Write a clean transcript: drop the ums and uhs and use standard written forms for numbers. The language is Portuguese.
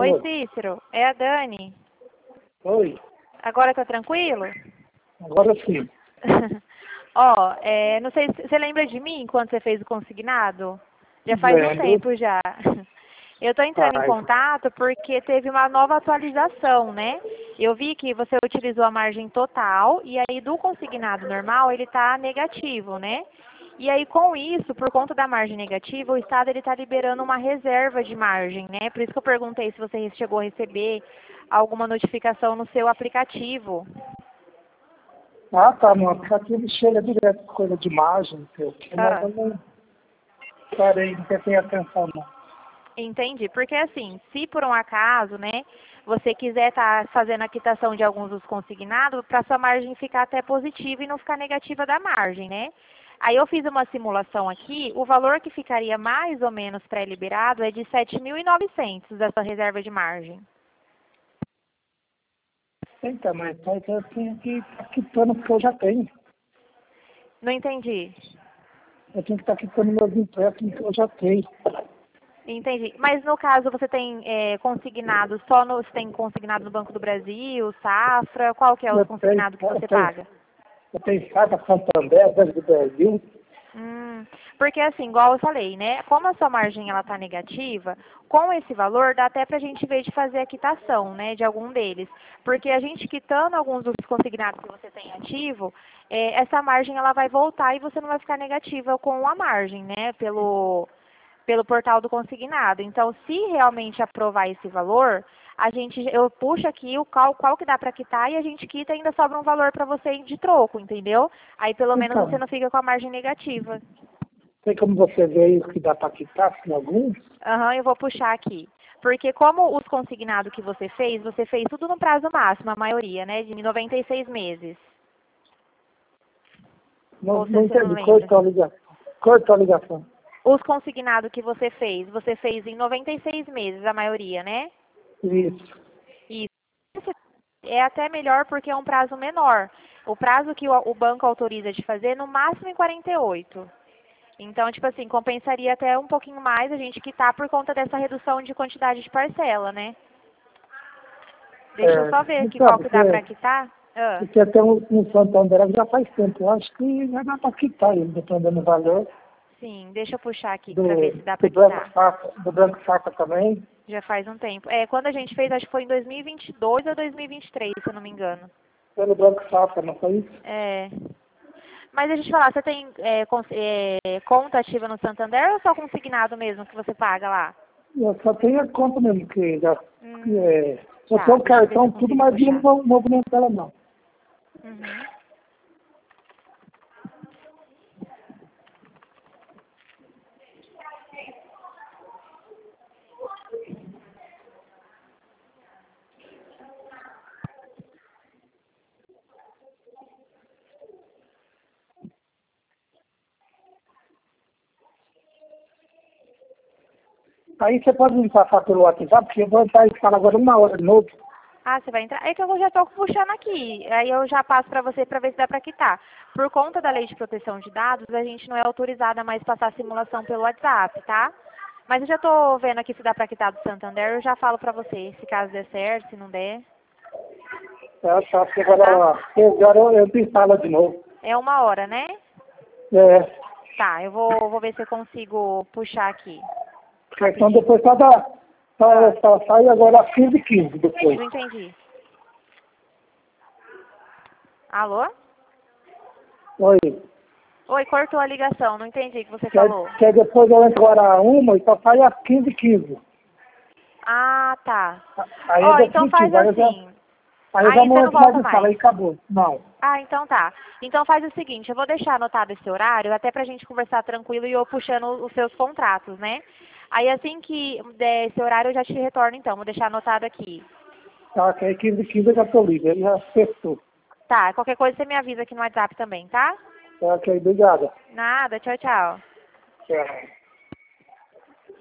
Oi, Cícero, é a Dani. Oi, Agora tá tranquilo? agora sim. Ó, não sei se você lembra de mim quando você fez o consignado? Já faz um Lembro. tempo já. Eu estou entrando em Ai, contato porque teve uma nova atualização, né? Eu vi que você utilizou a margem total e aí do consignado normal ele está negativo, né? E aí com isso, por conta da margem negativa, o Estado ele está liberando uma reserva de margem, né? Por isso que eu perguntei se você chegou a receber alguma notificação no seu aplicativo. tá, no aplicativo chega direto coisa de imagem, sei o quê, mas Ah. eu não parei, não prestei atenção não. Entendi, porque assim, se por um acaso, né, você quiser estar fazendo a quitação de alguns dos consignados, para sua margem ficar até positiva e não ficar negativa da margem, né? Aí eu fiz uma simulação aqui, o valor que ficaria mais ou menos pré-liberado é de 7.900 dessa reserva de margem. Então, mas eu tenho que estar quitando porque eu já tenho. Não entendi. Eu tenho que estar quitando meus empréstimos que eu já tenho. Entendi. Mas no caso você tem consignado só no, você tem consignado no Banco do Brasil, Safra, qual que é o consignado que você paga? Eu tenho Safra, Santander, Banco do Brasil. Porque assim, igual eu falei, né? Como a sua margem ela tá negativa, com esse valor dá até pra gente ver de fazer a quitação, né, de algum deles. Porque a gente quitando alguns dos consignados que você tem ativo, essa margem ela vai voltar e você não vai ficar negativa com a margem, né, pelo portal do consignado. Então, se realmente aprovar esse valor, eu puxo aqui o qual que dá para quitar e a gente quita e ainda sobra um valor para você de troco, entendeu? Aí pelo menos você Então, não fica com a margem negativa. tem como você ver aí o que dá para quitar, se alguns? Aham, eu vou puxar aqui. Porque como os consignados que você fez tudo no prazo máximo, a maioria, né? De 96 meses. Não, Ou não você não entendi, lembra? cortou a ligação. Cortou a ligação. Os consignados que você fez em 96 meses, a maioria, né? Isso. Isso. É até melhor porque é um prazo menor. O prazo que o banco autoriza de fazer, no máximo em 48. Então, tipo assim, compensaria até um pouquinho mais a gente quitar por conta dessa redução de quantidade de parcela, né? Deixa eu só ver aqui Então, qual que dá para quitar. porque até um Santander já faz tempo. Eu acho que já dá para quitar ele, dependendo do valor. Sim, deixa eu puxar aqui Do, para ver se dá do para Branco quitar. Safra, do Branco Safra também. Já faz um tempo. Quando a gente fez, acho que foi em 2022 ou 2023, se eu não me engano. Pelo Branco Safra, não foi isso? É. Mas deixa eu te falar, você tem conta ativa no Santander ou só consignado mesmo que você paga lá? Eu só tenho a conta mesmo, que já. Eu Tá, tenho o deixa eu ver se cartão, eu tudo, consigo mas puxar. não movimento ela não. Uhum. Aí você pode me passar pelo WhatsApp, porque eu vou entrar em sala agora 1 hora de novo. Ah, você vai entrar? É que eu já estou puxando aqui. Aí eu já passo para você para ver se dá para quitar. Por conta da lei de proteção de dados, a gente não é autorizada a mais passar simulação pelo WhatsApp, tá? Mas eu já estou vendo aqui se dá para quitar do Santander. Eu já falo para você, se caso der certo, se não der. Eu só que agora, agora eu entro em sala de novo. É 1 hora, né? É, Tá, eu vou ver se eu consigo puxar aqui. então Rapidinho. depois só sai agora às 15h15 depois. Não entendi. Alô? Oi. Oi, cortou a ligação. Não entendi o que você Que falou. depois eu entro agora 1 e só sai às 15h15. Ah, tá. Aí é Ó, então faz definitivo, assim. aí eu já Aí não você não entro mais volta em sala, mais. aí acabou. Não. Ah, então tá. Então faz o seguinte, eu vou deixar anotado esse horário, até pra gente conversar tranquilo e eu puxando os seus contratos, né? Aí assim que der esse horário eu já te retorno então, vou deixar anotado aqui. Tá, que aí 15h15 eu já tô livre, aí já acertou. Tá, qualquer coisa você me avisa aqui no WhatsApp também, tá? Tá, ok, obrigado. Nada, tchau, tchau. Tchau.